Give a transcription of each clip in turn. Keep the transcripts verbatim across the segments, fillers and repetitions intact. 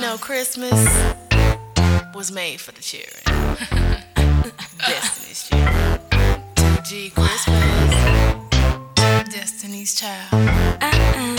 know Christmas was made for the children. Destiny's Children. G Christmas. Destiny's Child. Uh-uh.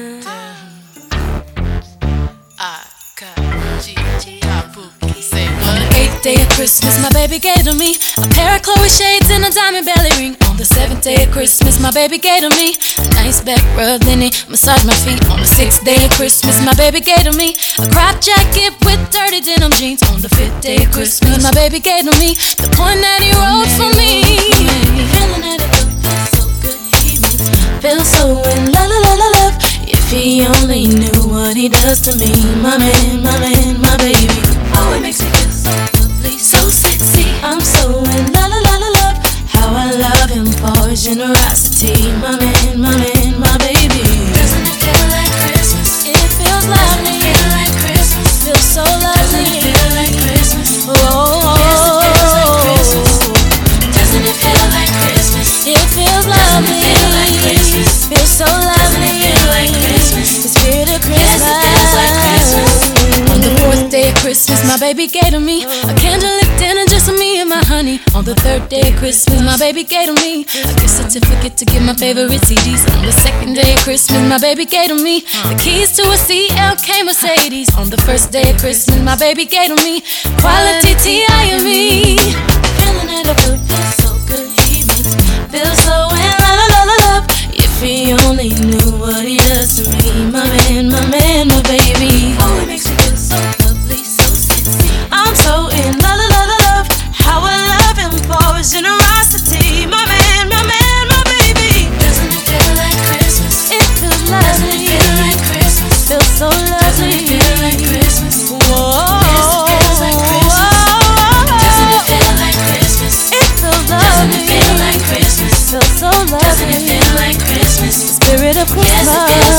I got G. Kabuki. Say what? On the eighth day of Christmas, my baby gave to me a pair of Chloe shades and a diamond belly ring. On the seventh day of Christmas, my baby gave to me a nice back rub, then he massaged my feet. On the sixth day of Christmas, my baby gave to me a crop jacket with dirty denim jeans. On the fifth day of Christmas, my baby gave to me the poem that he wrote for me. Feeling that it feels so good, he makes me feel so in love, love, love, love. If he only knew what he does to me, my man, my man, my baby. Oh, it makes me feel so lovely, so sexy. I'm so in love, love, love, love. How I love him for his generosity, my man, my man, my baby. Doesn't it feel like Christmas? It feels lovely. Doesn't it feel like Christmas? Feels so lovely. Doesn't it feel like Christmas? Oh, yes, it feels like Christmas. Doesn't it feel like Christmas? It feels lovely. Doesn't it feel like Christmas? Feels so lovely. Doesn't it feel like Christmas? The spirit of Christmas. Yes, it feels like Christmas. On the fourth day of Christmas, my baby gave to me a candlelit dinner just for me and my honey. On the third day of Christmas, my baby gave to me a gift certificate to get my favorite C Ds. On the second day of Christmas, my baby gave to me the keys to a C L K Mercedes. On the first day of Christmas, my baby gave to me quality T I and me. Feeling that I feel feels so good, he makes me feel so in love, love, love, love. If he only knew what he does to me, my man, my man, my baby. Oh, it makes me feel so lovely, so sexy. I'm so in love, love, love, love. How I love him for his generosity, my man, my man, my baby. Doesn't it feel like Christmas? It feels lovely. Doesn't it feel like Christmas? Feels so lovely. Doesn't it feel like Christmas? Whoa. Yes, it feels like Christmas. Doesn't it feel like Christmas? It feels lovely. Doesn't it feel like Christmas? Feels so lovely. Doesn't it feel like Christmas? The spirit of Christmas. Yes, it feels